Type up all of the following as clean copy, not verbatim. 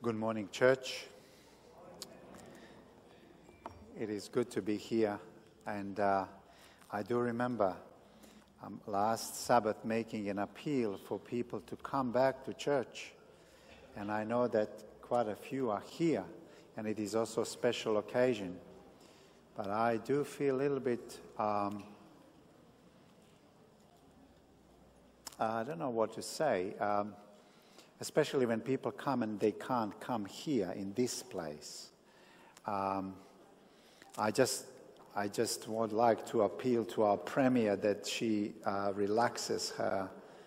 Good morning, church. It is good to be here, and I do remember last Sabbath making an appeal for people to come back to church, and I know that quite a few are here, and it is also a special occasion, but I do feel a little bit, I don't know what to say, especially when people come and they can't come here in this place. I just would like to appeal to our Premier that she relaxes her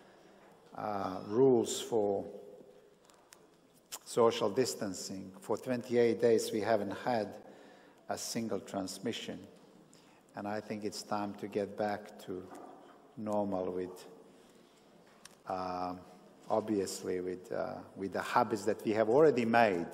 rules for social distancing. For 28 days we haven't had a single transmission, and I think it's time to get back to normal with obviously with the habits that we have already made.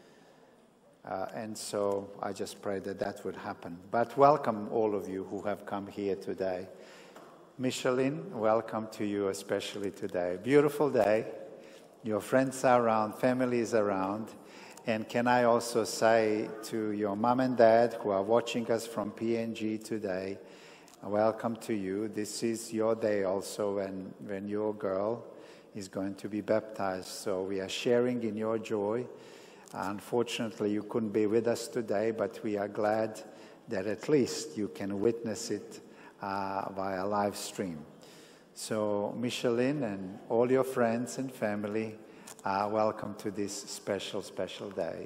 And so I just pray that that would happen. But welcome all of you who have come here today. Micheline, welcome to you especially today. Beautiful day. Your friends are around, family is around. And can I also say to your mom and dad who are watching us from PNG today, welcome to you. This is your day also when your girl is going to be baptized. So we are sharing in your joy. Unfortunately, you couldn't be with us today, but we are glad that at least you can witness it via live stream. So Micheline and all your friends and family, welcome to this special day.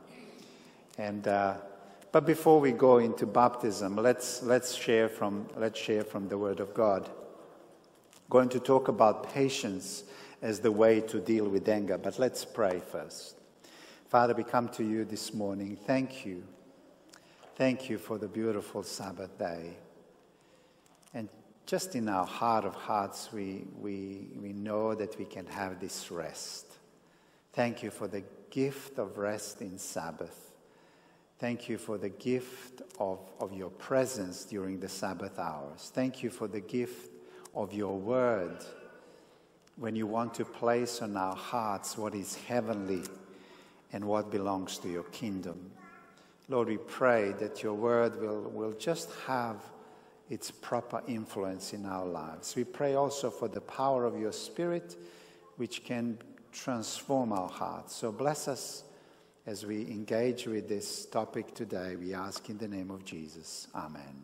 But before we go into baptism, let's share from the Word of God. Going to talk about patience as the way to deal with anger, but let's pray first. Father, we come to you this morning. Thank you. Thank you for the beautiful Sabbath day. And just in our heart of hearts, we know that we can have this rest. Thank you for the gift of rest in Sabbath. Thank you for the gift of your presence during the Sabbath hours. Thank you for the gift of your word when you want to place on our hearts what is heavenly and what belongs to your kingdom. Lord, we pray that your word will just have its proper influence in our lives. We pray also for the power of your Spirit, which can transform our hearts. So bless us as we engage with this topic today. We ask in the name of Jesus. Amen.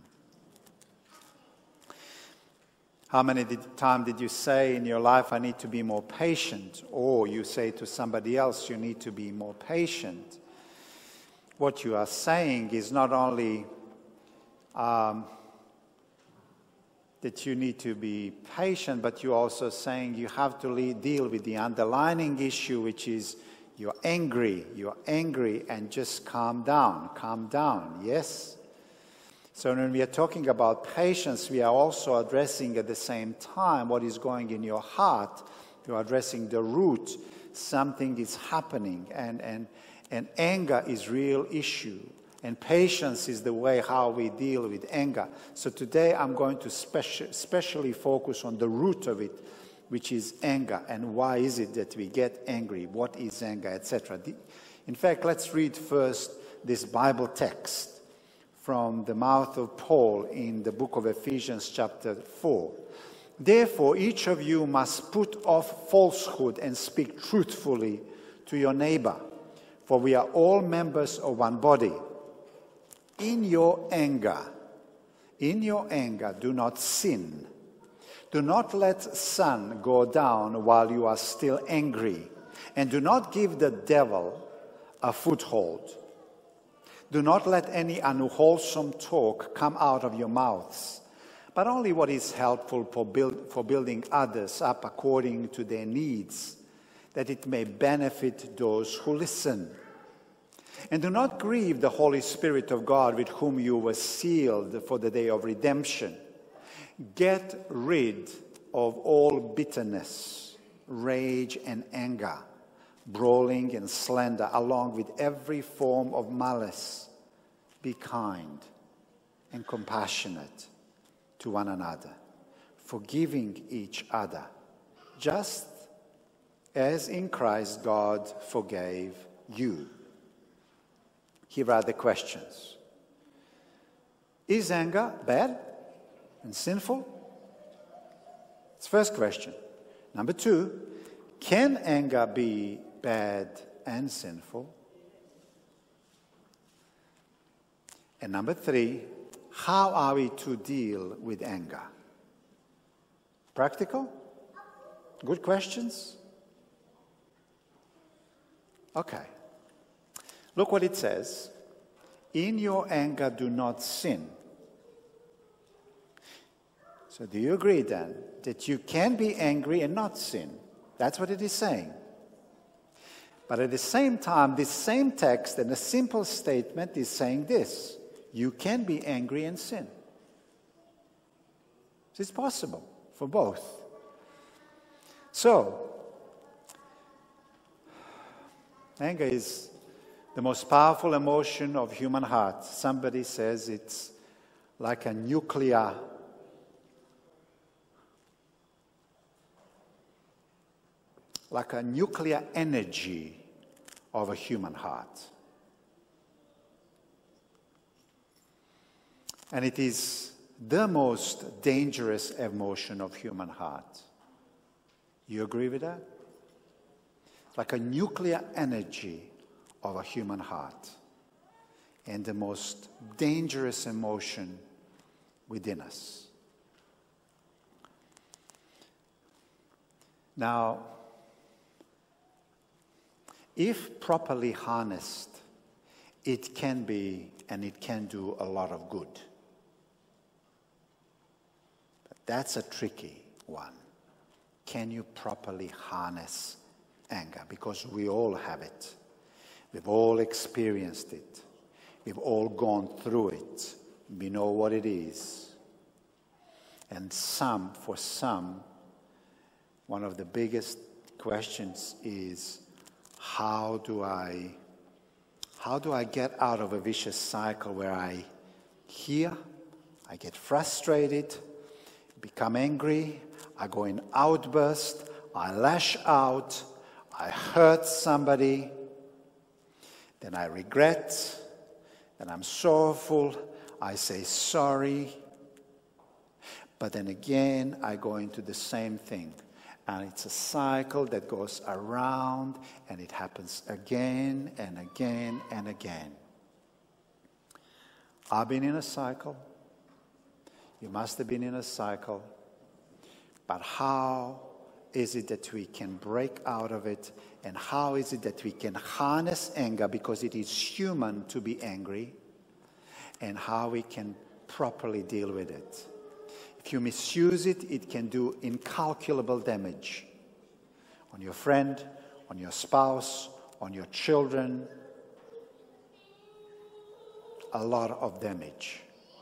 How many times did you say in your life, I need to be more patient? Or you say to somebody else, you need to be more patient. What you are saying is not only that you need to be patient, but you're also saying you have to deal with the underlying issue, which is you're angry, and just calm down, yes? So when we are talking about patience, we are also addressing at the same time what is going in your heart. You are addressing the root. Something is happening, and anger is real issue. And patience is the way how we deal with anger. So today I'm going to specially focus on the root of it, which is anger. And why is it that we get angry? What is anger, etc. In fact, let's read first this Bible text from the mouth of Paul in the book of Ephesians chapter 4. Therefore, each of you must put off falsehood and speak truthfully to your neighbor, for we are all members of one body. In your anger, do not sin. Do not let sun go down while you are still angry, and do not give the devil a foothold. Do not let any unwholesome talk come out of your mouths, but only what is helpful for building others up according to their needs, that it may benefit those who listen. And do not grieve the Holy Spirit of God, with whom you were sealed for the day of redemption. Get rid of all bitterness, rage, and anger, brawling and slander, along with every form of malice. Be kind and compassionate to one another, forgiving each other, just as in Christ God forgave you. Here are the questions. Is anger bad and sinful? It's the first question. Number 2, can anger be bad and sinful? And number 3, how are we to deal with anger? Practical? Good questions? Okay. Look what it says. In your anger, do not sin. So do you agree then that you can be angry and not sin? That's what it is saying. But at the same time, this same text and a simple statement is saying this. You can be angry and sin. So it's possible for both. So, anger is the most powerful emotion of human heart. Somebody says it's like a nuclear energy of a human heart. And it is the most dangerous emotion of human heart. You agree with that? Like a nuclear energy of a human heart. And the most dangerous emotion within us. Now, if properly harnessed, it can be and it can do a lot of good. But that's a tricky one. Can you properly harness anger? Because we all have it. We've all experienced it. We've all gone through it. We know what it is. And for some, one of the biggest questions is, how do I get out of a vicious cycle where I get frustrated, become angry, I go in outburst, I lash out, I hurt somebody, then I regret, then I'm sorrowful, I say sorry, but then again I go into the same thing. And it's a cycle that goes around, and it happens again and again and again. I've been in a cycle. You must have been in a cycle. But how is it that we can break out of it? And how is it that we can harness anger, because it is human to be angry, and how we can properly deal with it? If you misuse it, it can do incalculable damage on your friend, on your spouse, on your children. A lot of damage.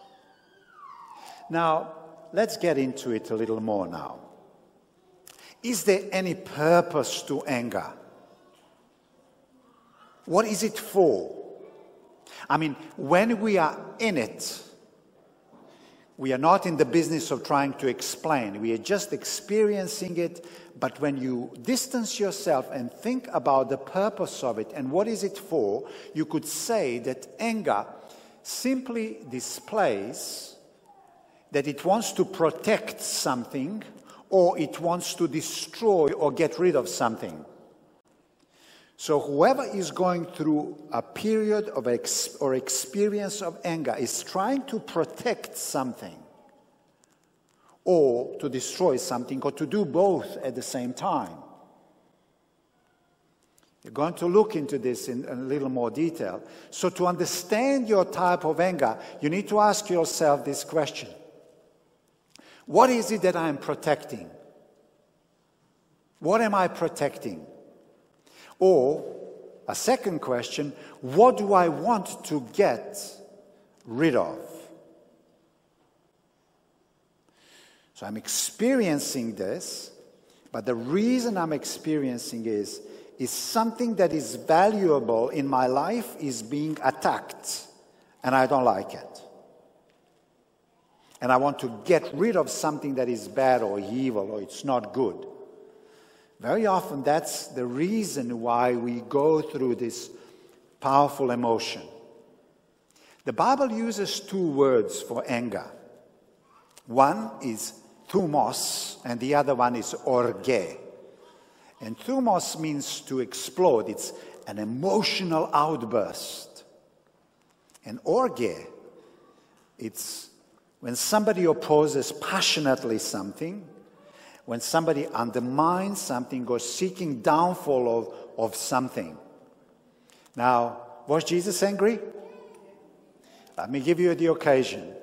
Now, let's get into it a little more now. Is there any purpose to anger? What is it for? I mean, when we are in it, we are not in the business of trying to explain. We are just experiencing it. But when you distance yourself and think about the purpose of it and what is it for, you could say that anger simply displays that it wants to protect something, or it wants to destroy or get rid of something. So whoever is going through a period of or experience of anger is trying to protect something, or to destroy something, or to do both at the same time. You're going to look into this in a little more detail. So to understand your type of anger, you need to ask yourself this question. What is it that I am protecting? What am I protecting? Or, a second question, what do I want to get rid of? So I'm experiencing this, but the reason I'm experiencing is something that is valuable in my life is being attacked, and I don't like it. And I want to get rid of something that is bad or evil or it's not good. Very often that's the reason why we go through this powerful emotion. The Bible uses two words for anger. One is thumos, and the other one is orge. And thumos means to explode. It's an emotional outburst. And orge, it's when somebody opposes passionately something, when somebody undermines something or seeking downfall of something. Now, was Jesus angry? Let me give you the occasion.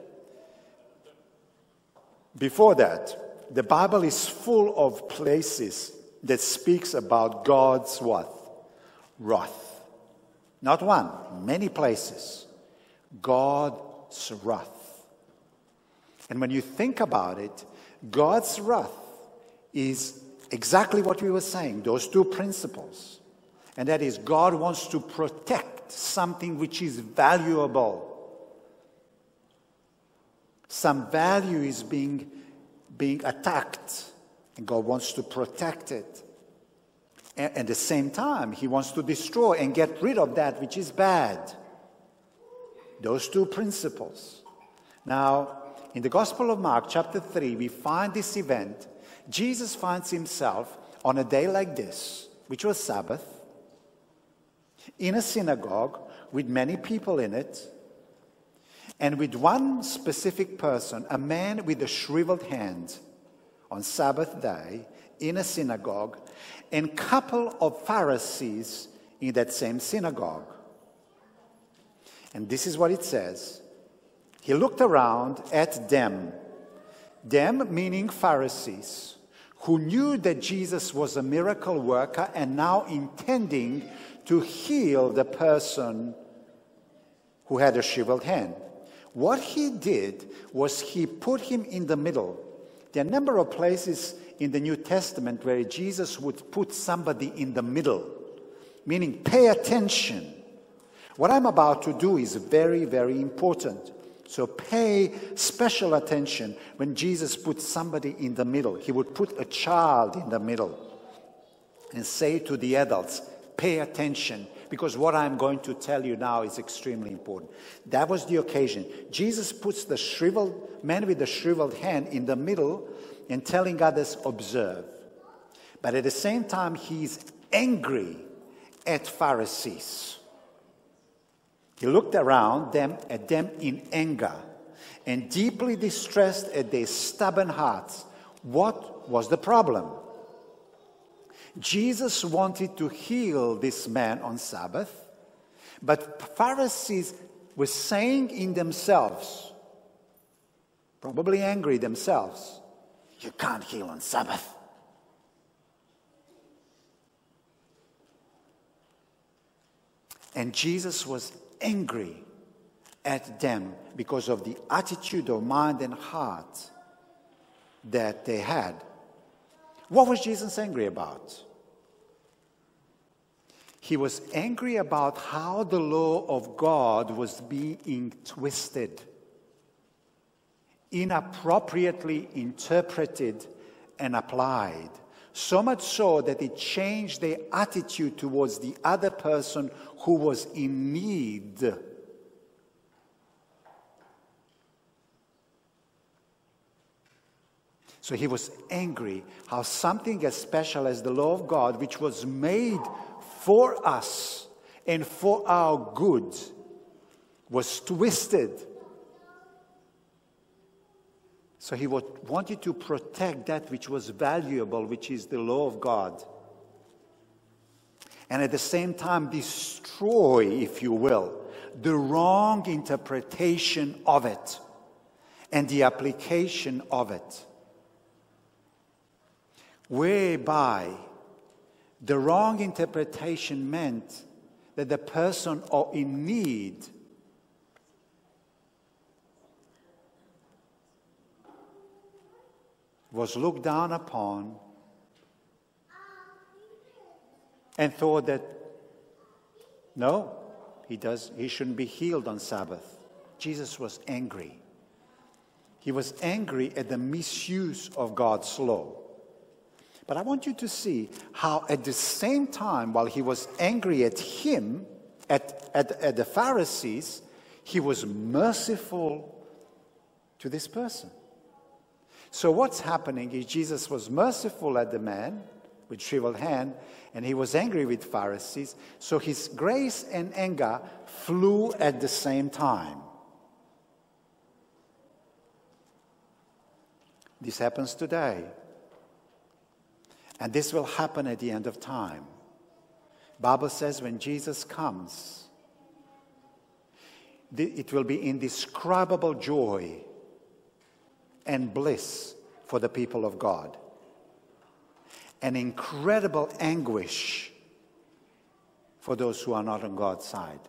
Before that, the Bible is full of places that speaks about God's what? Wrath. Not one, many places. God's wrath. And when you think about it, God's wrath is exactly what we were saying, those two principles. And that is, God wants to protect something which is valuable. Some value is being attacked, and God wants to protect it. And at the same time, He wants to destroy and get rid of that which is bad. Those two principles. Now, in the Gospel of Mark, chapter 3, we find this event. Jesus finds himself on a day like this, which was Sabbath, in a synagogue with many people in it, and with one specific person, a man with a shriveled hand, on Sabbath day, in a synagogue, and a couple of Pharisees in that same synagogue. And this is what it says. He looked around at them meaning Pharisees, who knew that Jesus was a miracle worker and now intending to heal the person who had a shriveled hand. What he did was he put him in the middle. There are a number of places in the New Testament where Jesus would put somebody in the middle, meaning pay attention. What I'm about to do is very, very important. So pay special attention when Jesus puts somebody in the middle. He would put a child in the middle and say to the adults, pay attention, because what I'm going to tell you now is extremely important. That was the occasion. Jesus puts the man with the shriveled hand in the middle and telling others, observe. But at the same time, he's angry at Pharisees. He looked around at them in anger and deeply distressed at their stubborn hearts. What was the problem? Jesus wanted to heal this man on Sabbath, but Pharisees were saying in themselves, probably angry themselves, you can't heal on Sabbath. And Jesus was angry at them because of the attitude of mind and heart that they had. What was Jesus angry about? He was angry about how the law of God was being twisted, inappropriately interpreted and applied. So much so that it changed their attitude towards the other person who was in need. So he was angry how something as special as the law of God, which was made for us and for our good, was twisted. So he wanted to protect that which was valuable, which is the law of God. And at the same time destroy, if you will, the wrong interpretation of it and the application of it. Whereby the wrong interpretation meant that the person in need was looked down upon and thought that, no, he shouldn't be healed on Sabbath. Jesus was angry. He was angry at the misuse of God's law. But I want you to see how at the same time, while he was angry at him, At the Pharisees, he was merciful to this person. So what's happening is Jesus was merciful at the man with shriveled hand, and he was angry with Pharisees. So his grace and anger flew at the same time. This happens today. And this will happen at the end of time. Bible says when Jesus comes, it will be indescribable joy and bliss for the people of God. An incredible anguish for those who are not on God's side.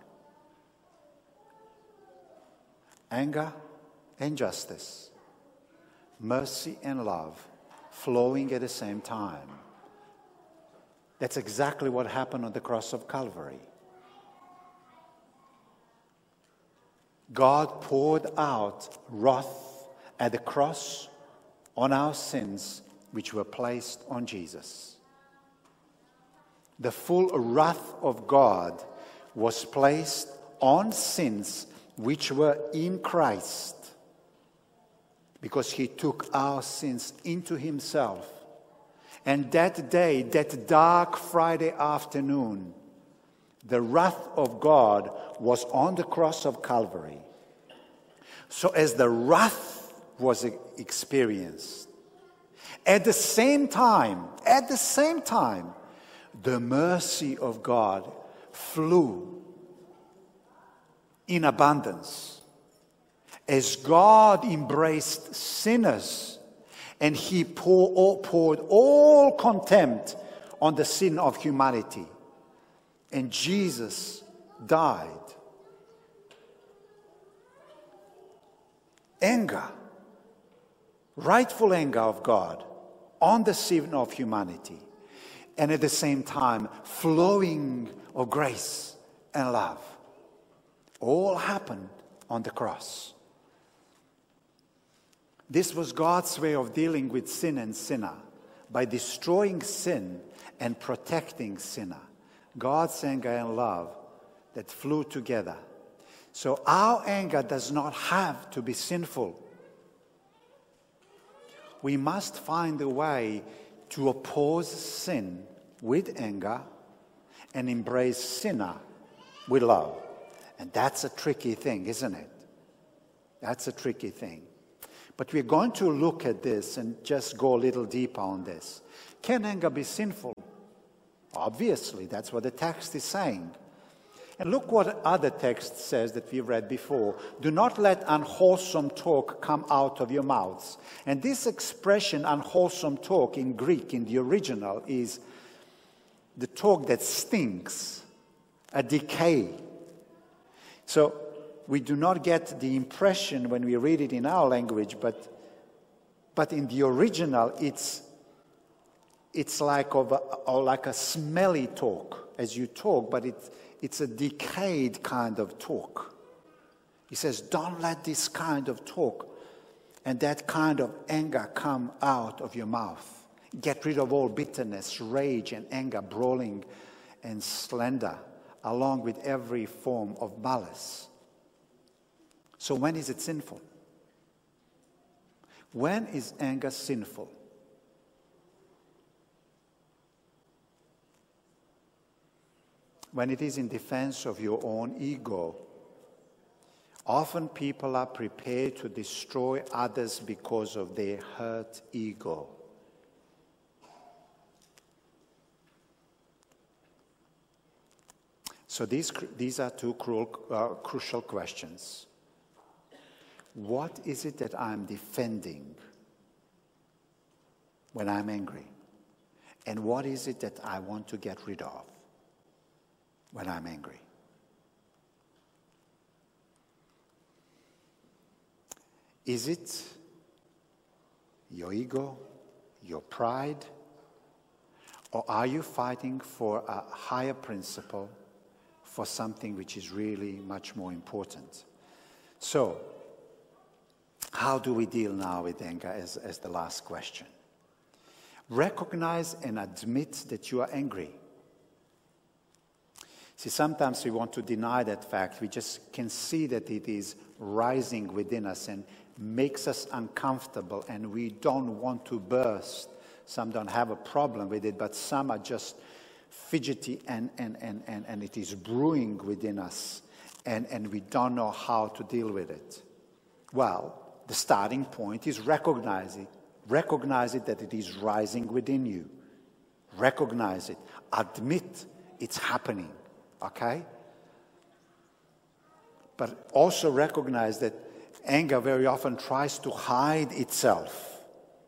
Anger and justice, mercy and love flowing at the same time. That's exactly what happened on the cross of Calvary. God poured out wrath at the cross on our sins, which were placed on Jesus. The full wrath of God was placed on sins which were in Christ, because he took our sins into himself. And that day, that dark Friday afternoon, the wrath of God was on the cross of Calvary. So as the wrath was experienced, at the same time, the mercy of God flew in abundance. As God embraced sinners, and he poured all contempt on the sin of humanity. And Jesus died. Anger, rightful anger of God on the sin of humanity. And at the same time, flowing of grace and love. All happened on the cross. This was God's way of dealing with sin and sinner, by destroying sin and protecting sinner. God's anger and love that flew together. So our anger does not have to be sinful. We must find a way to oppose sin with anger and embrace sinner with love. And that's a tricky thing, isn't it? That's a tricky thing. But we're going to look at this and just go a little deeper on this. Can anger be sinful? Obviously, that's what the text is saying. And look what other text says that we read before. Do not let unwholesome talk come out of your mouths. And this expression, unwholesome talk, in Greek, in the original, is the talk that stinks, a decay. So we do not get the impression when we read it in our language, but in the original, it's like a smelly talk as you talk, but it's a decayed kind of talk. He says, don't let this kind of talk and that kind of anger come out of your mouth. Get rid of all bitterness, rage, and anger, brawling, and slander, along with every form of malice. So when is it sinful? When is anger sinful? When it is in defense of your own ego. Often people are prepared to destroy others because of their hurt ego. So these are two crucial questions. What is it that I'm defending when I'm angry? And what is it that I want to get rid of when I'm angry? Is it your ego, your pride, or are you fighting for a higher principle, for something which is really much more important? So, how do we deal now with anger as the last question? Recognize and admit that you are angry. See, sometimes we want to deny that fact. We just can see that it is rising within us and makes us uncomfortable, and we don't want to burst. Some don't have a problem with it, but some are just fidgety and it is brewing within us, and we don't know how to deal with it. Well, the starting point is recognize it. Recognize it that it is rising within you. Recognize it. Admit it's happening. Okay? But also recognize that anger very often tries to hide itself.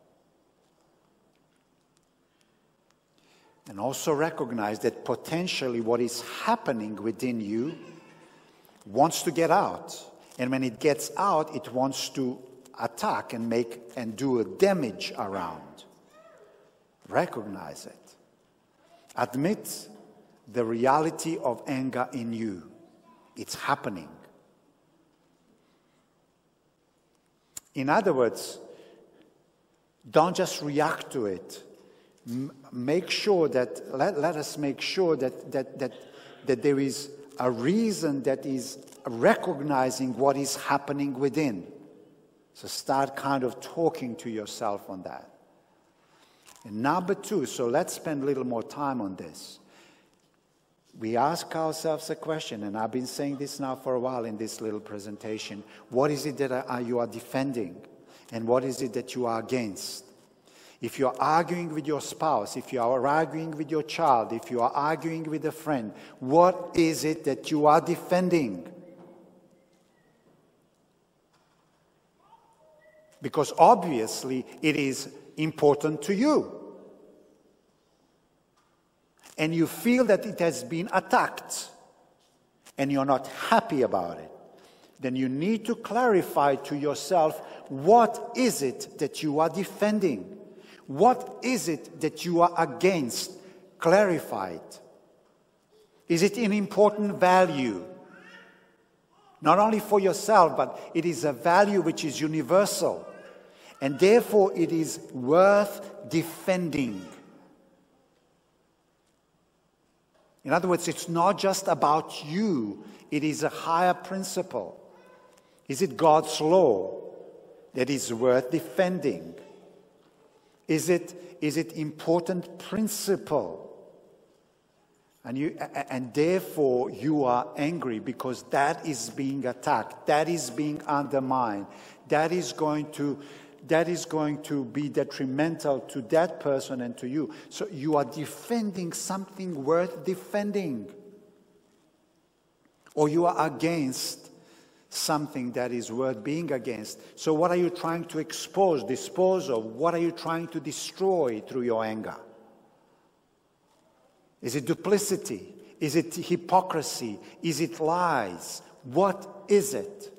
And also recognize that potentially what is happening within you wants to get out. And when it gets out, it wants to attack and make and do a damage around. Recognize it. Admit the reality of anger in you. It's happening. In other words, don't just react to it. Make sure that, let us make sure that there is a reason that is recognizing what is happening within. So start kind of talking to yourself on that. And number two, so let's spend a little more time on this. We ask ourselves a question, and I've been saying this now for a while in this little presentation. What is it that you are defending? And what is it that you are against? If you are arguing with your spouse, if you are arguing with your child, if you are arguing with a friend, what is it that you are defending? Because obviously it is important to you. And you feel that it has been attacked, and you're not happy about it, then you need to clarify to yourself, what is it that you are defending? What is it that you are against? Clarify it. Is it an important value? Not only for yourself, but it is a value which is universal. And therefore it is worth defending. In other words, it's not just about you. It is a higher principle. Is it God's law that is worth defending? Is it important principle? And therefore you are angry because that is being attacked. That is being undermined. That is going to be detrimental to that person and to you. So you are defending something worth defending. Or you are against something that is worth being against. So what are you trying to dispose of? What are you trying to destroy through your anger? Is it duplicity? Is it hypocrisy? Is it lies? What is it?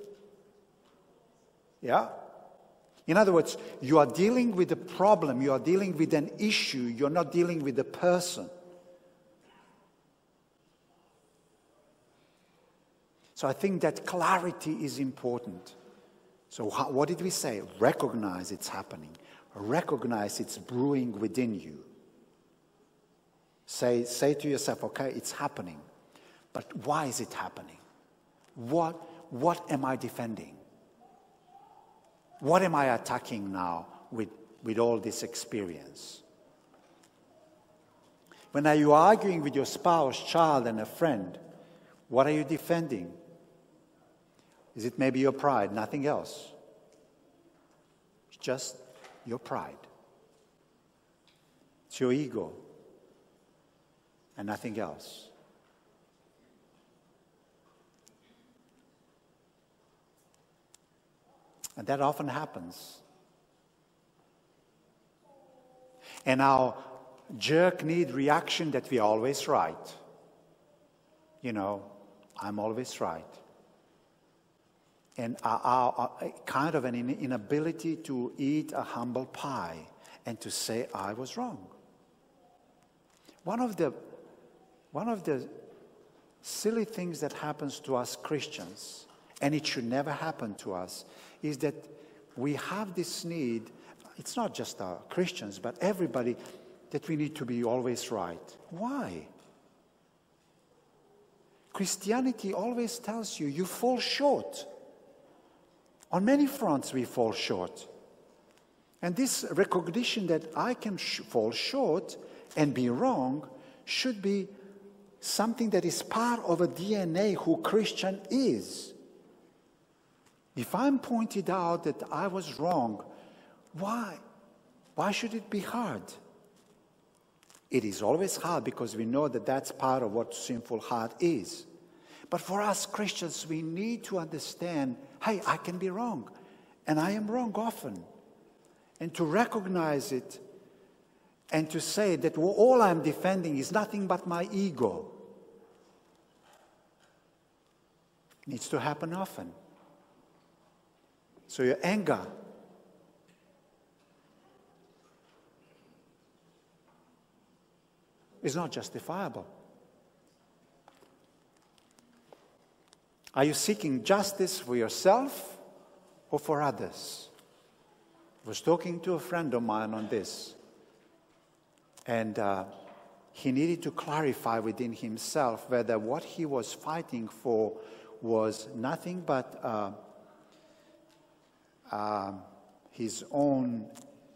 Yeah? In other words, you are dealing with a problem, you are dealing with an issue, you're not dealing with a person. So I think that clarity is important. So what did we say? Recognize it's happening. Recognize it's brewing within you. Say to yourself, okay, it's happening. But why is it happening? What am I defending? What am I attacking now with all this experience? When are you arguing with your spouse, child, and a friend? What are you defending? Is it maybe your pride, nothing else? It's just your pride. It's your ego and nothing else. And that often happens. And our jerk-need reaction that we're always right. You know, I'm always right. And our kind of an inability to eat a humble pie and to say, I was wrong. One of the silly things that happens to us Christians, and it should never happen to us, is that we have this need, it's not just our Christians, but everybody, that we need to be always right. Why? Christianity always tells you, you fall short. On many fronts we fall short. And this recognition that I can fall short and be wrong should be something that is part of a DNA who Christian is. If I'm pointed out that I was wrong, why? Why should it be hard? It is always hard because we know that that's part of what sinful heart is. But for us Christians, we need to understand, hey, I can be wrong. And I am wrong often. And to recognize it and to say that all I'm defending is nothing but my ego. It needs to happen often. So your anger is not justifiable. Are you seeking justice for yourself or for others? I was talking to a friend of mine on this, and he needed to clarify within himself whether what he was fighting for was nothing but his own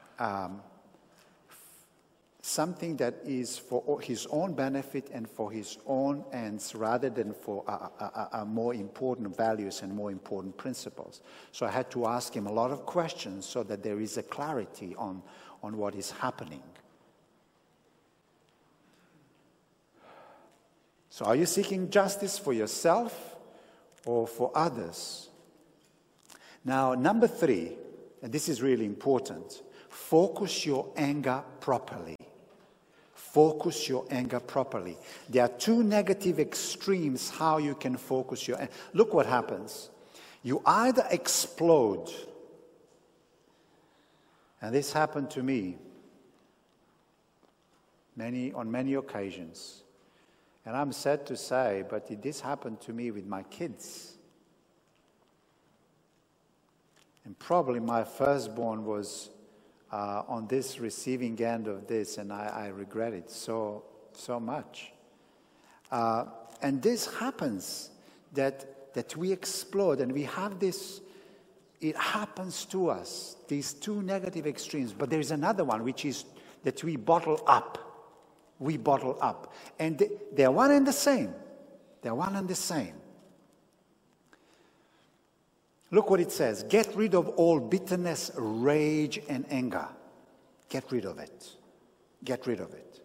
something that is for his own benefit and for his own ends rather than for more important values and more important principles. So I had to ask him a lot of questions so that there is a clarity on what is happening. So are you seeking justice for yourself or for others? Now, number 3, and this is really important, focus your anger properly. Focus your anger properly. There are 2 negative extremes how you can focus your anger. Look what happens. You either explode, and this happened to me on many occasions. And I'm sad to say, but this happened to me with my kids. And probably my firstborn was on this receiving end of this, and I regret it so much. And this happens, that we explode, and we have this, it happens to us, these 2 negative extremes. But there is another one, which is that we bottle up. We bottle up. And they're one and the same. They're one and the same. Look what it says. Get rid of all bitterness, rage, and anger. Get rid of it. Get rid of it.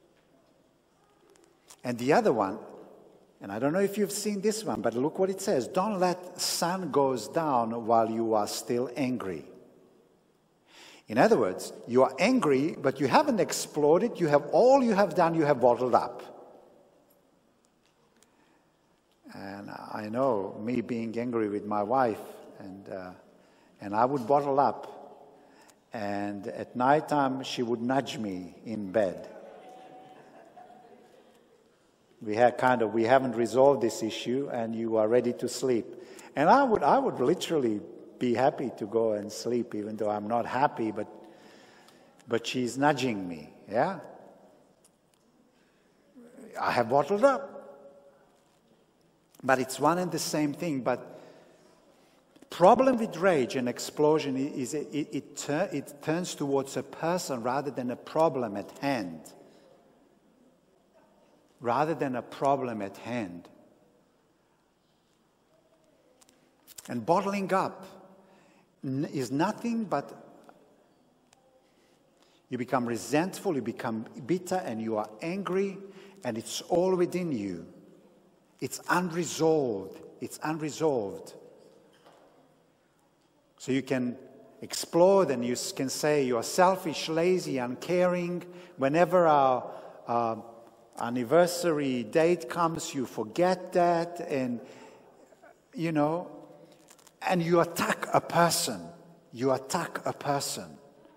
And the other one, and I don't know if you've seen this one, but look what it says. Don't let sun goes down while you are still angry. In other words, you are angry, but you haven't exploded. All you have done, you have bottled up. And I know me being angry with my wife, and I would bottle up. And at night time, she would nudge me in bed. We haven't resolved this issue, and you are ready to sleep. And I would literally be happy to go and sleep, even though I'm not happy, but she's nudging me, yeah? I have bottled up. But it's one and the same thing. But problem with rage and explosion is it turns towards a person rather than a problem at hand. Rather than a problem at hand. And bottling up is nothing but you become resentful, you become bitter, and you are angry, and it's all within you. It's unresolved. It's unresolved. So you can explode and you can say you are selfish, lazy, uncaring. Whenever our anniversary date comes, you forget that, and and you attack a person. You attack a person.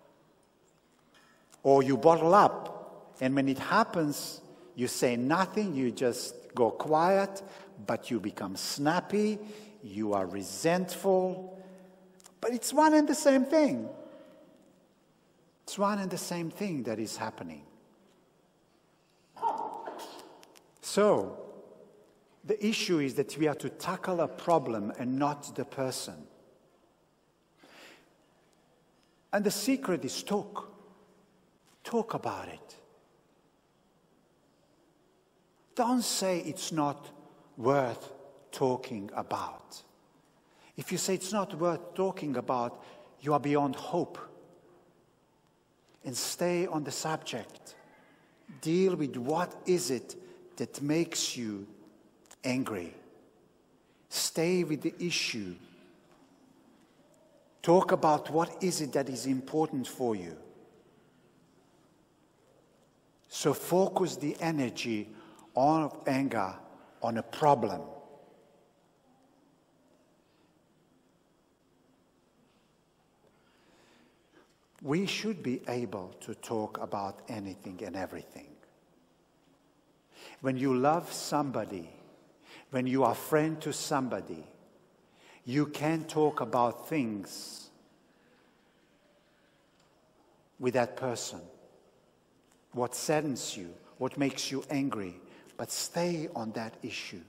Or you bottle up, and when it happens, you say nothing, you just go quiet, but you become snappy, you are resentful. But it's one and the same thing. It's one and the same thing that is happening. So, The issue is that we are to tackle a problem and not the person. And the secret is talk. Talk about it. Don't say it's not worth talking about. If you say it's not worth talking about, you are beyond hope. And stay on the subject. Deal with what is it that makes you angry. Stay with the issue. Talk about what is it that is important for you. So focus the energy of anger on a problem. We should be able to talk about anything and everything. When you love somebody, when you are a friend to somebody, you can talk about things with that person. What saddens you, what makes you angry, but stay on that issue.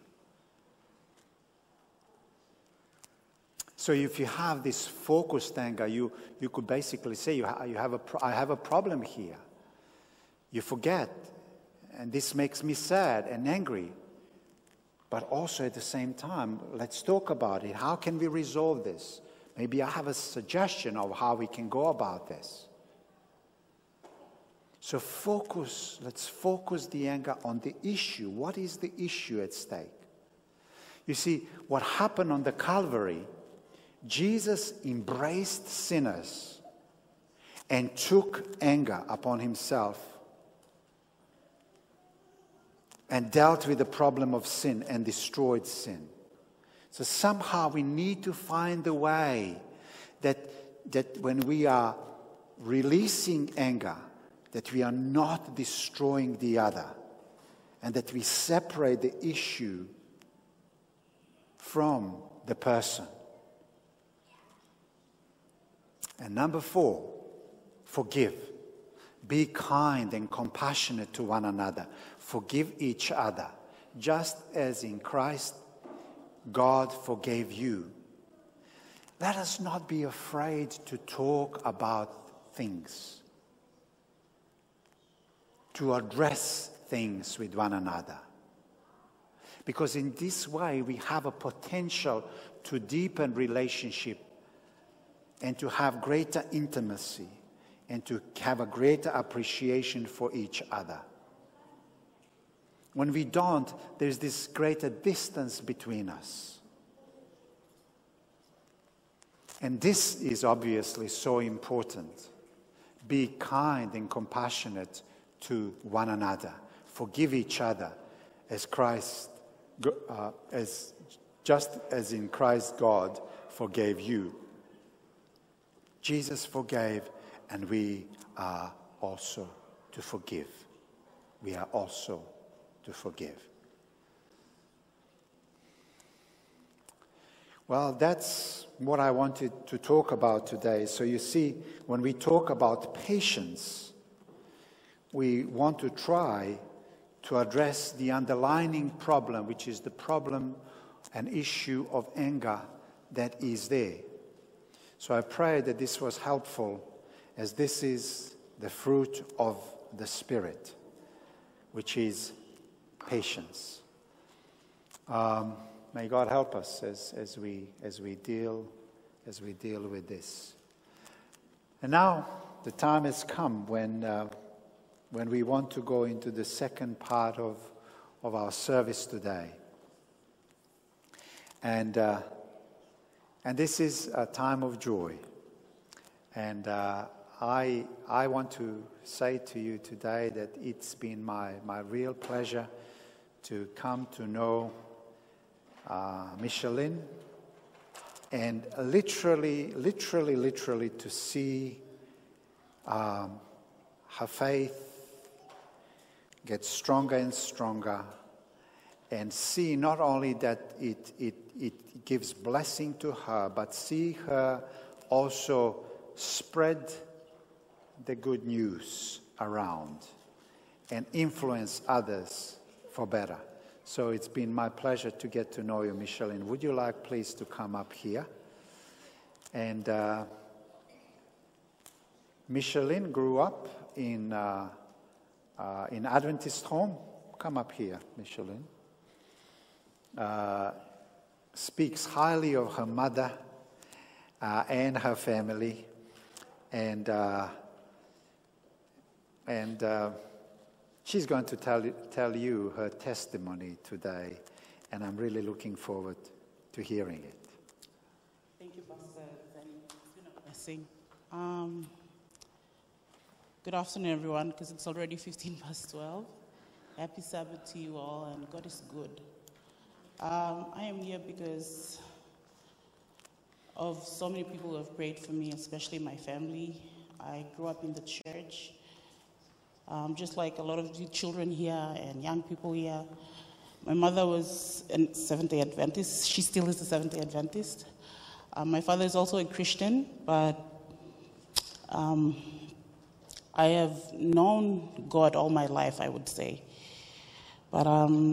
So if you have this focused anger, you could basically say, I have a problem here. You forget, and this makes me sad and angry. But also at the same time, let's talk about it. How can we resolve this? Maybe I have a suggestion of how we can go about this. So let's focus the anger on the issue. What is the issue at stake? You see, what happened on the Calvary, Jesus embraced sinners and took anger upon himself and dealt with the problem of sin and destroyed sin. So somehow we need to find a way that when we are releasing anger, that we are not destroying the other, and that we separate the issue from the person. And number 4, forgive. Be kind and compassionate to one another. Forgive each other, just as in Christ God forgave you. Let us not be afraid to talk about things, to address things with one another. Because in this way we have a potential to deepen relationship and to have greater intimacy and to have a greater appreciation for each other. When we don't, there's this greater distance between us. And this is obviously so important. Be kind and compassionate to one another. Forgive each other as just as in Christ God forgave you. Jesus forgave, and we are also to forgive. We are also to forgive. Well, that's what I wanted to talk about today. So you see, when we talk about patience, we want to try to address the underlying problem, which is the problem and issue of anger that is there. So I pray that this was helpful, as this is the fruit of the Spirit, which is patience. May God help us as we deal with this. And now the time has come when we want to go into the second part of our service today, and this is a time of joy. And I want to say to you today that it's been my real pleasure to come to know Micheline, and literally to see her faith get stronger and stronger, and see not only that it gives blessing to her, but see her also spread the good news around and influence others for better. So it's been my pleasure to get to know you, Micheline. Would you like, please, to come up here? And Micheline grew up in Adventist home. Come up here, Micheline. Speaks highly of her mother and her family, and she's going to tell you her testimony today, and I'm really looking forward to hearing it. Thank you, Pastor. It's been a blessing. Good afternoon, everyone, because it's already 12:15. Happy Sabbath to you all, and God is good. I am here because of so many people who have prayed for me, especially my family. I grew up in the church, just like a lot of you children here and young people here. My mother was a Seventh-day Adventist. She still is a Seventh-day Adventist. My father is also a Christian, but I have known God all my life, I would say. But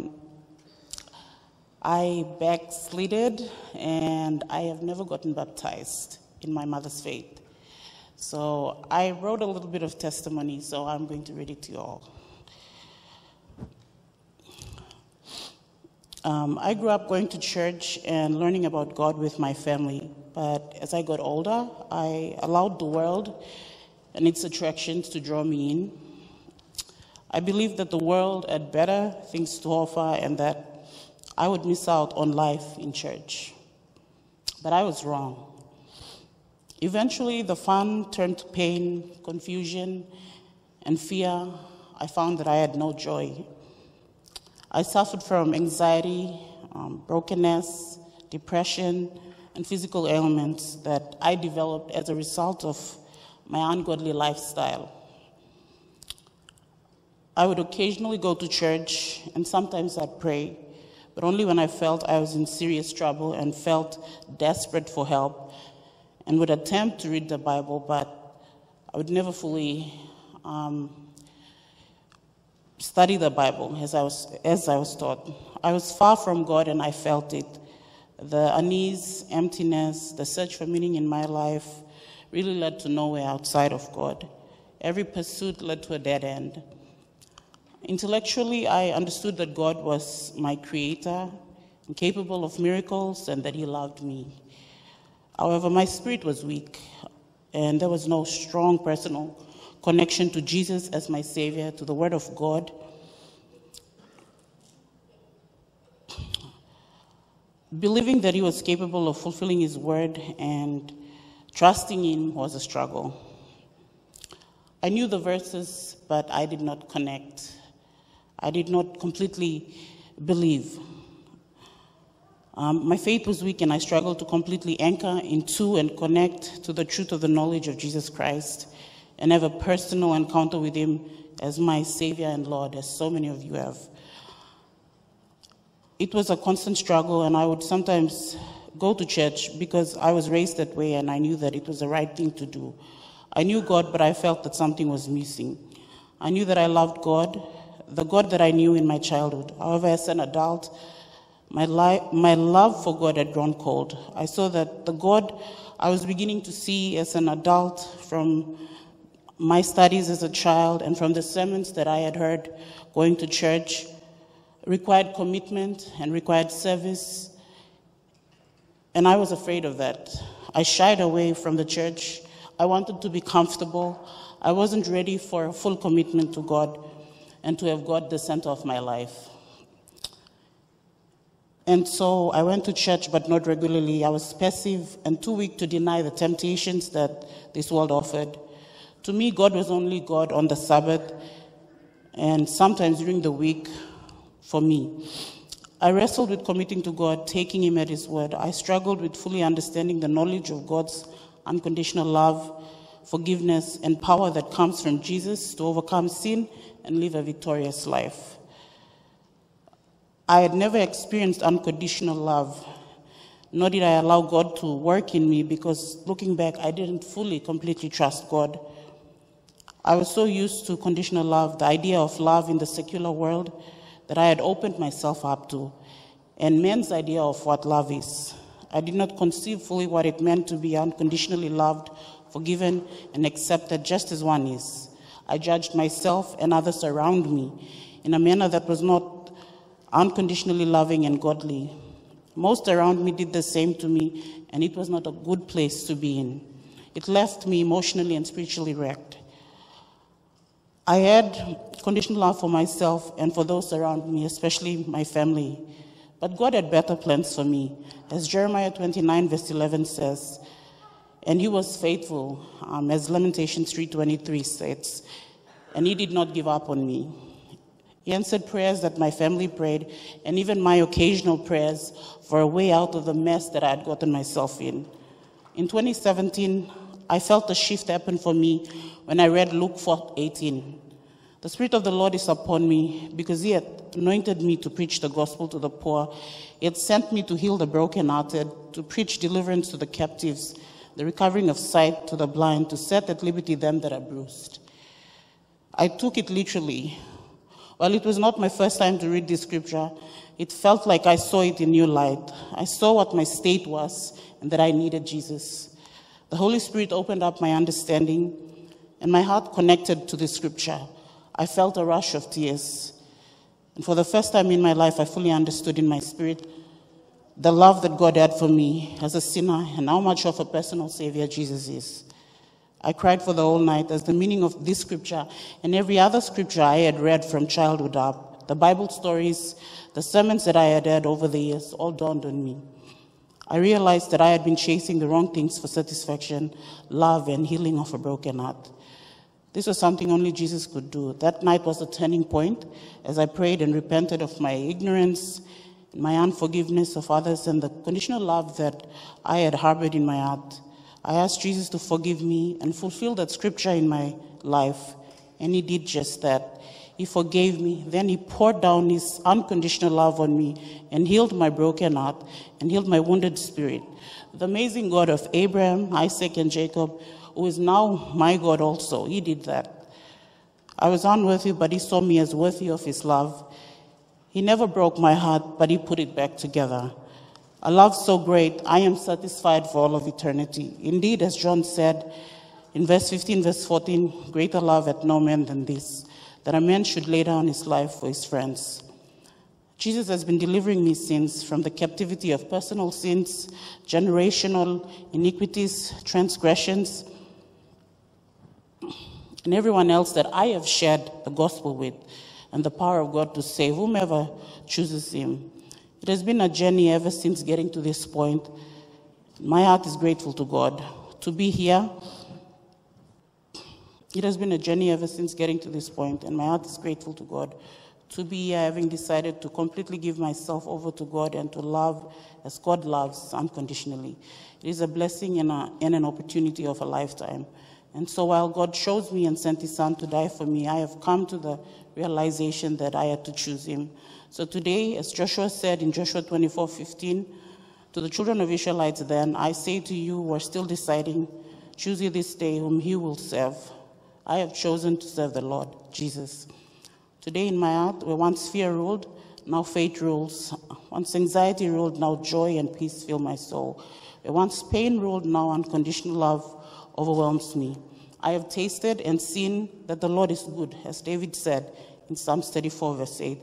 I backslided, and I have never gotten baptized in my mother's faith. So I wrote a little bit of testimony, so I'm going to read it to you all. I grew up going to church and learning about God with my family, but as I got older, I allowed the world and its attractions to draw me in. I believed that the world had better things to offer and that I would miss out on life in church. But I was wrong. Eventually, the fun turned to pain, confusion, and fear. I found that I had no joy. I suffered from anxiety, brokenness, depression, and physical ailments that I developed as a result of my ungodly lifestyle. I would occasionally go to church, and sometimes I'd pray, but only when I felt I was in serious trouble and felt desperate for help, and would attempt to read the Bible, but I would never fully study the Bible as I was taught. I was far from God, and I felt it. The unease, emptiness, the search for meaning in my life really led to nowhere outside of God. Every pursuit led to a dead end. Intellectually, I understood that God was my creator, and capable of miracles, and that he loved me. However, my spirit was weak, and there was no strong personal connection to Jesus as my Savior, to the Word of God. Believing that he was capable of fulfilling his word and trusting him was a struggle. I knew the verses, but I did not connect. I did not completely believe. My faith was weak, and I struggled to completely anchor into and connect to the truth of the knowledge of Jesus Christ and have a personal encounter with him as my Savior and Lord, as so many of you have. It was a constant struggle, and I would sometimes go to church because I was raised that way, and I knew that it was the right thing to do. I knew God, but I felt that something was missing. I knew that I loved God, the God that I knew in my childhood. However, as an adult, my love for God had grown cold. I saw that the God I was beginning to see as an adult from my studies as a child and from the sermons that I had heard going to church required commitment and required service. And I was afraid of that. I shied away from the church. I wanted to be comfortable. I wasn't ready for a full commitment to God and to have God the center of my life. And so I went to church, but not regularly. I was passive and too weak to deny the temptations that this world offered. To me, God was only God on the Sabbath and sometimes during the week for me. I wrestled with committing to God, taking him at his word. I struggled with fully understanding the knowledge of God's unconditional love, forgiveness, and power that comes from Jesus to overcome sin and live a victorious life. I had never experienced unconditional love, nor did I allow God to work in me because, looking back, I didn't fully, completely trust God. I was so used to conditional love, the idea of love in the secular world, that I had opened myself up to, and men's idea of what love is. I did not conceive fully what it meant to be unconditionally loved, forgiven, and accepted just as one is. I judged myself and others around me in a manner that was not unconditionally loving and godly. Most around me did the same to me, and it was not a good place to be in. It left me emotionally and spiritually wrecked. I had conditional love for myself and for those around me, especially my family. But God had better plans for me. As Jeremiah 29 verse 11 says, and he was faithful, as Lamentations 3:23 states, and he did not give up on me. He answered prayers that my family prayed, and even my occasional prayers for a way out of the mess that I had gotten myself in. In 2017, I felt a shift happen for me when I read Luke 4:18. The Spirit of the Lord is upon me because he had anointed me to preach the gospel to the poor. He had sent me to heal the brokenhearted, to preach deliverance to the captives, the recovering of sight to the blind, to set at liberty them that are bruised. I took it literally. While it was not my first time to read this scripture, it felt like I saw it in new light. I saw what my state was and that I needed Jesus. The Holy Spirit opened up my understanding and my heart connected to the scripture. I felt a rush of tears. And for the first time in my life, I fully understood in my spirit the love that God had for me as a sinner and how much of a personal Savior Jesus is. I cried for the whole night as the meaning of this scripture and every other scripture I had read from childhood up, the Bible stories, the sermons that I had heard over the years, all dawned on me. I realized that I had been chasing the wrong things for satisfaction, love, and healing of a broken heart. This was something only Jesus could do. That night was a turning point as I prayed and repented of my ignorance, my unforgiveness of others, and the conditional love that I had harbored in my heart. I asked Jesus to forgive me and fulfill that scripture in my life, and he did just that. He forgave me, then he poured down his unconditional love on me and healed my broken heart and healed my wounded spirit. The amazing God of Abraham, Isaac, and Jacob, who is now my God also, he did that. I was unworthy, but he saw me as worthy of his love. He never broke my heart, but he put it back together. A love so great, I am satisfied for all of eternity. Indeed, as John said in verse 15, verse 14, greater love hath no man than this, that a man should lay down his life for his friends. Jesus has been delivering me since from the captivity of personal sins, generational iniquities, transgressions, and everyone else that I have shared the gospel with, and the power of God to save whomever chooses him. It has been a journey ever since getting to this point. My heart is grateful to God to be here. It has been a journey ever since getting to this point, and my heart is grateful to God to be here, having decided to completely give myself over to God and to love as God loves unconditionally. It is a blessing and an opportunity of a lifetime. And so while God chose me and sent his son to die for me, I have come to the realization that I had to choose him. So today, as Joshua said in Joshua 24:15, to the children of Israelites then, I say to you who are still deciding, choose you this day whom you will serve. I have chosen to serve the Lord, Jesus. Today in my heart, where once fear ruled, now faith rules. Once anxiety ruled, now joy and peace fill my soul. Where once pain ruled, now unconditional love overwhelms me. I have tasted and seen that the Lord is good, as David said in Psalms 34, verse 8.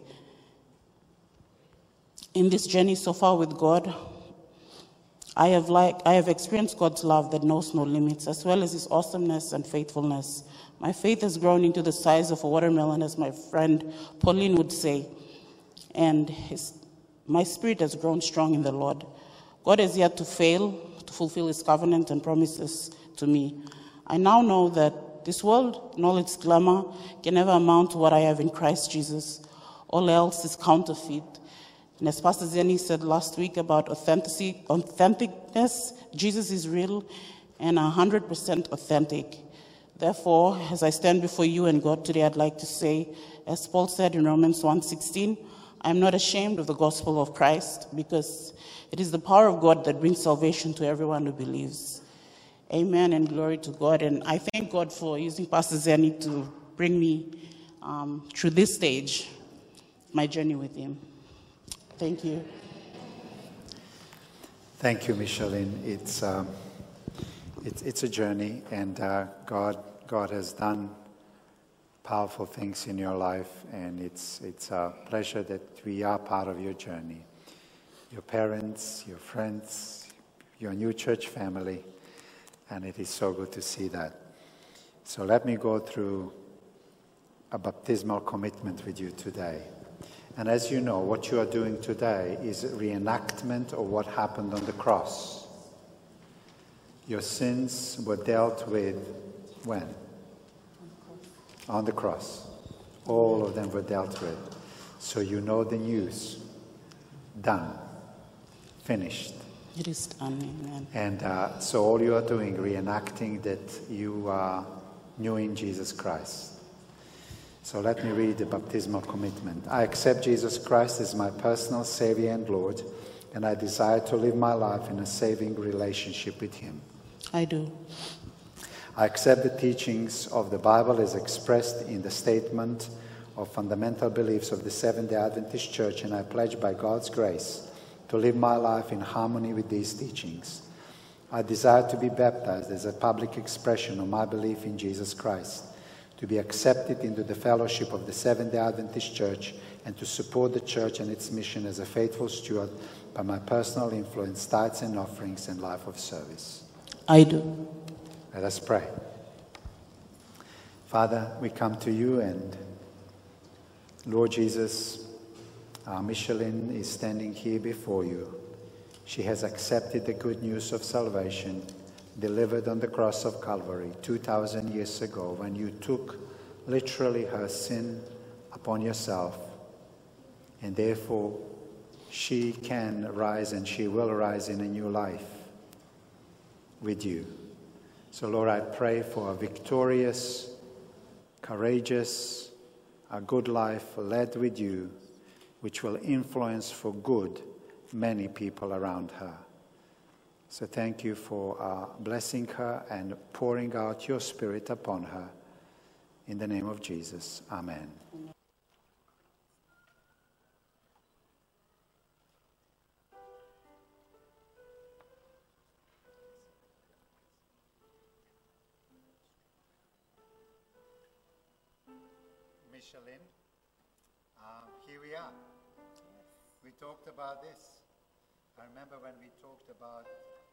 In this journey so far with God, I have experienced God's love that knows no limits, as well as his awesomeness and faithfulness. My faith has grown into the size of a watermelon, as my friend Pauline would say, and my spirit has grown strong in the Lord. God has yet to fail to fulfill his covenant and promises to me. I now know that this world and all its glamour can never amount to what I have in Christ Jesus. All else is counterfeit. And as Pastor Zeni said last week about authenticness, Jesus is real and 100% authentic. Therefore, as I stand before you and God today, I'd like to say, as Paul said in Romans 1:16, I am not ashamed of the gospel of Christ, because it is the power of God that brings salvation to everyone who believes. Amen and glory to God. And I thank God for using Pastor Zeni to bring me through this stage. my journey with him. Thank you. Thank you, Micheline. It's a journey, and God has done powerful things in your life, and it's a pleasure that we are part of your journey. Your parents, your friends, your new church family, and it is so good to see that. So let me go through a baptismal commitment with you today. And as you know, what you are doing today is a reenactment of what happened on the cross. Your sins were dealt with when? On the cross. All of them were dealt with. So you know the news. Done. Finished. It is done, amen. And so all you are doing, reenacting that you are new in Jesus Christ. So let me read the baptismal commitment. I accept Jesus Christ as my personal Savior and Lord, and I desire to live my life in a saving relationship with Him. I do. I accept the teachings of the Bible as expressed in the statement of fundamental beliefs of the Seventh-day Adventist Church, and I pledge by God's grace to live my life in harmony with these teachings. I desire to be baptized as a public expression of my belief in Jesus Christ, to be accepted into the fellowship of the Seventh-day Adventist Church, and to support the church and its mission as a faithful steward by my personal influence, tithes and offerings, and life of service. I do. Let us pray. Father, we come to you, and Lord Jesus, Micheline is standing here before you. She has accepted the good news of salvation delivered on the cross of Calvary 2,000 years ago, when you took literally her sin upon yourself. And therefore, she can rise, and she will rise in a new life with you. So Lord, I pray for a victorious, courageous, a good life led with you, which will influence for good many people around her. So thank you for blessing her and pouring out your Spirit upon her. In the name of Jesus, amen. Micheline, here we are. We talked about this. I remember when we talked about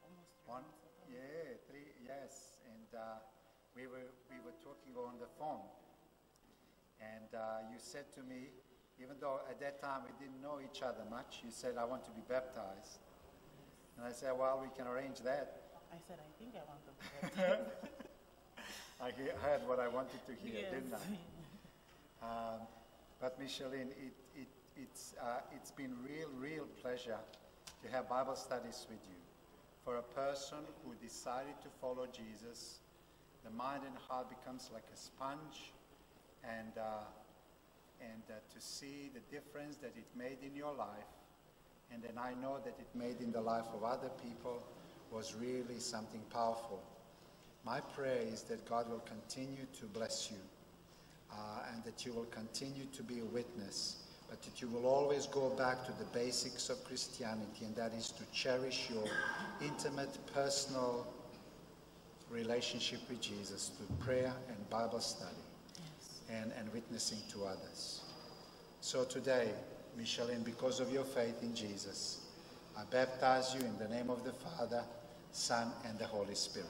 and we were talking on the phone, and you said to me, even though at that time we didn't know each other much, you said, I want to be baptized. And I said, well, we can arrange that. I said, I think I want to be baptized. I heard what I wanted to hear, Yes. didn't I? But Micheline, it's been real pleasure to have Bible studies with you. For a person who decided to follow Jesus, the mind and heart becomes like a sponge, and to see the difference that it made in your life, and then I know that it made in the life of other people, was really something powerful. My prayer is that God will continue to bless you, and that you will continue to be a witness, but that you will always go back to the basics of Christianity, and that is to cherish your intimate, personal relationship with Jesus through prayer and Bible study, yes, and witnessing to others. So today, Micheline, because of your faith in Jesus, I baptize you in the name of the Father, Son, and the Holy Spirit.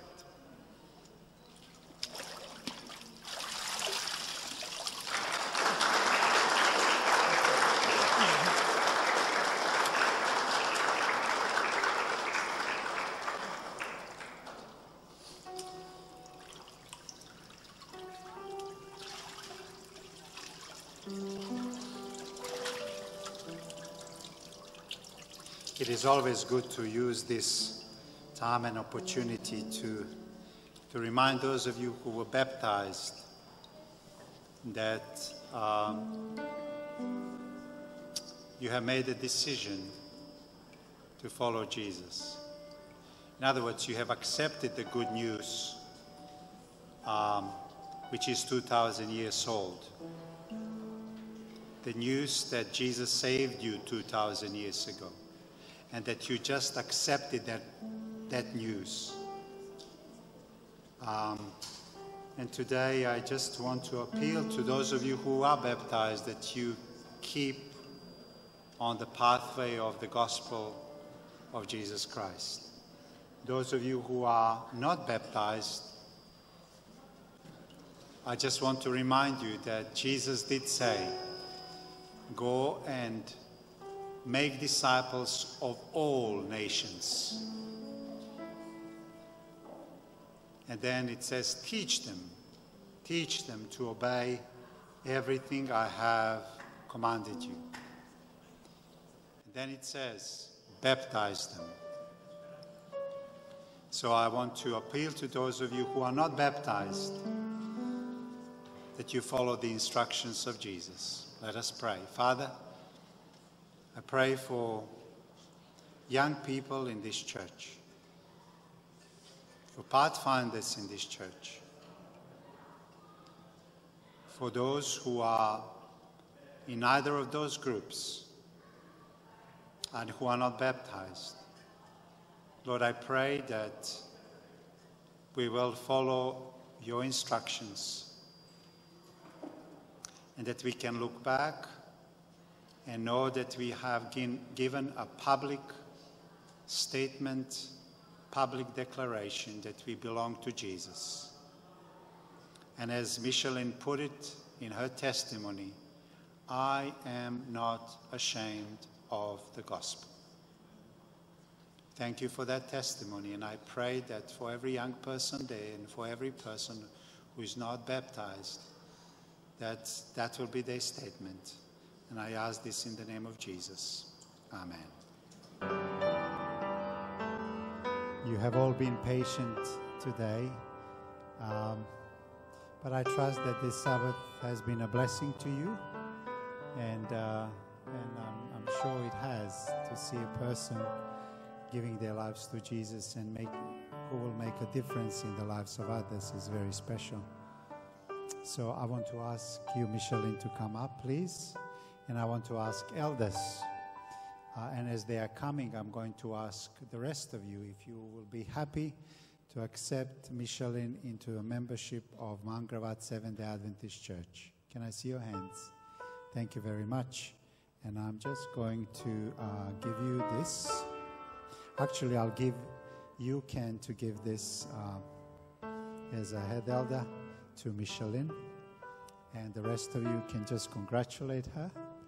It is always good to use this time and opportunity to remind those of you who were baptized that you have made a decision to follow Jesus. In other words, you have accepted the good news, which is 2,000 years old. the news that Jesus saved you 2,000 years ago, and that you just accepted that news. And today I just want to appeal to those of you who are baptized that you keep on the pathway of the gospel of Jesus Christ. Those of you who are not baptized, I just want to remind you that Jesus did say, go and make disciples of all nations. And then it says, teach them to obey everything I have commanded you. And then it says, baptize them. So I want to appeal to those of you who are not baptized, that you follow the instructions of Jesus. Let us pray. Father, I pray for young people in this church, for pathfinders in this church, for those who are in either of those groups and who are not baptized. Lord, I pray that we will follow your instructions and that we can look back and know that we have given a public statement, public declaration that we belong to Jesus. And as Micheline put it in her testimony, I am not ashamed of the gospel. Thank you for that testimony, and I pray that for every young person there and for every person who is not baptized, that will be their statement. And I ask this in the name of Jesus. Amen. You have all been patient today, but I trust that this Sabbath has been a blessing to you, and I'm sure it has, to see a person giving their lives to Jesus and who will make a difference in the lives of others is very special. So I want to ask you, Micheline, to come up, please. And I want to ask elders. And as they are coming, I'm going to ask the rest of you if you will be happy to accept Micheline into a membership of Mount Gravatt Seventh-day Adventist Church. Can I see your hands? Thank you very much. And I'm just going to give you this. Actually, I'll give you, Ken, to give this as a head elder to Micheline. And the rest of you can just congratulate her.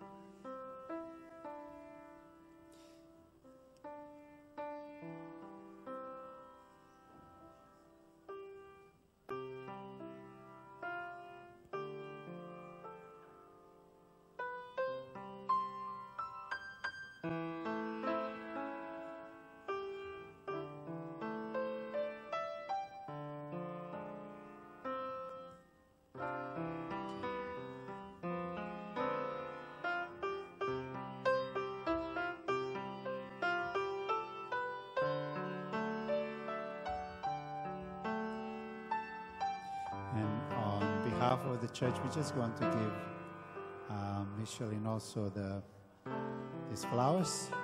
Of the church, we're just going to give Micheline also these flowers.